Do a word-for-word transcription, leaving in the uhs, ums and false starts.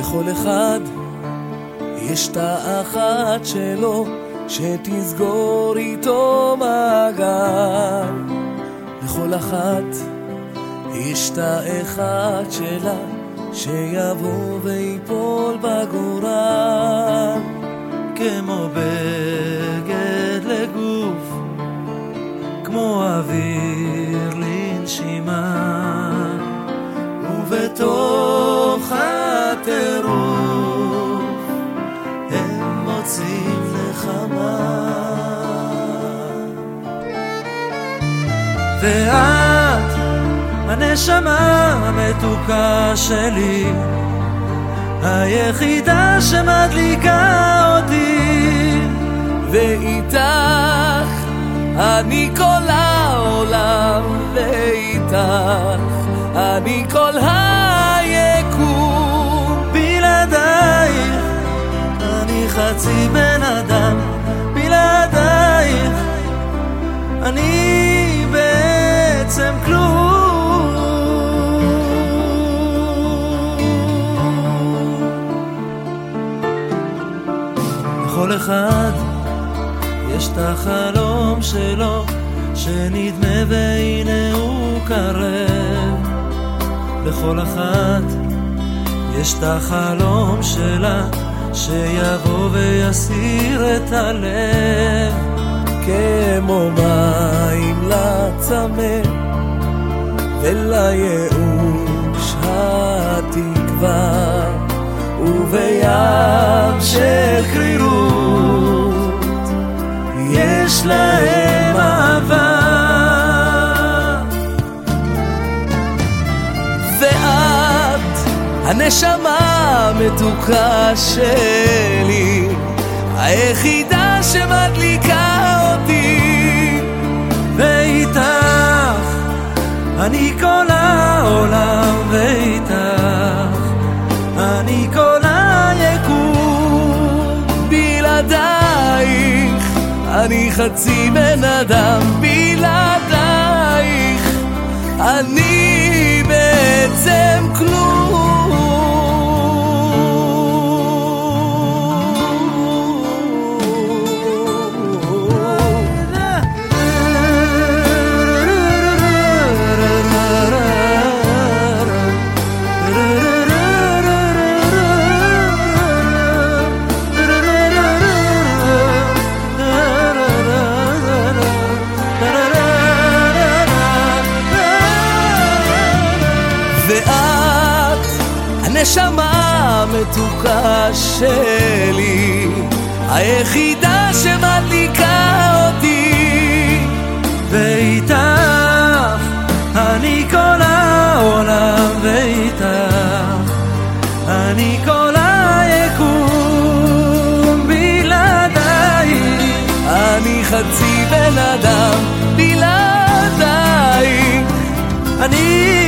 לכל אחד יש תא אחת שלו שתסגור איתו מעגל. לכל אחת יש תא אחד שלה שיבוא ויפול בגורל. כמו בגד לגוף, כמו אוויר לנשימה, ובתוך הטירוף הם מוצאים נחמה. ואת הנשמה המתוקה שלי, היחידה שמדליקה אותי, ואיתך אני כל העולם, ואיתך אני כל היקום. בלעדייך אני חצי בן אדם, בלעדייך אני בעצם כלום. לכל אחד יש את החלום שלו שנדמה והנה הוא קרב. לכל אחת יש את החלום שלה שיבוא ויסיר את הלב. כמו מים לצמא ולייאוש התקווה, ובים של קרירות יש להם אהבה. ואת הנשמה המתוקה שלי, היחידה שמדליקה אותי, ואיתך אני כל העולם, ואיתך אני כל היקום. בלעדייך אני חצי בן אדם, בלעדייך אני בעצם כלום. ואת הנשמה המתוקה שלי, היחידה שמדליקה אותי, ואיתך אני כל העולם, ואיתך אני כל היקום. בלעדייך אני חצי בן אדם, בלעדייך אני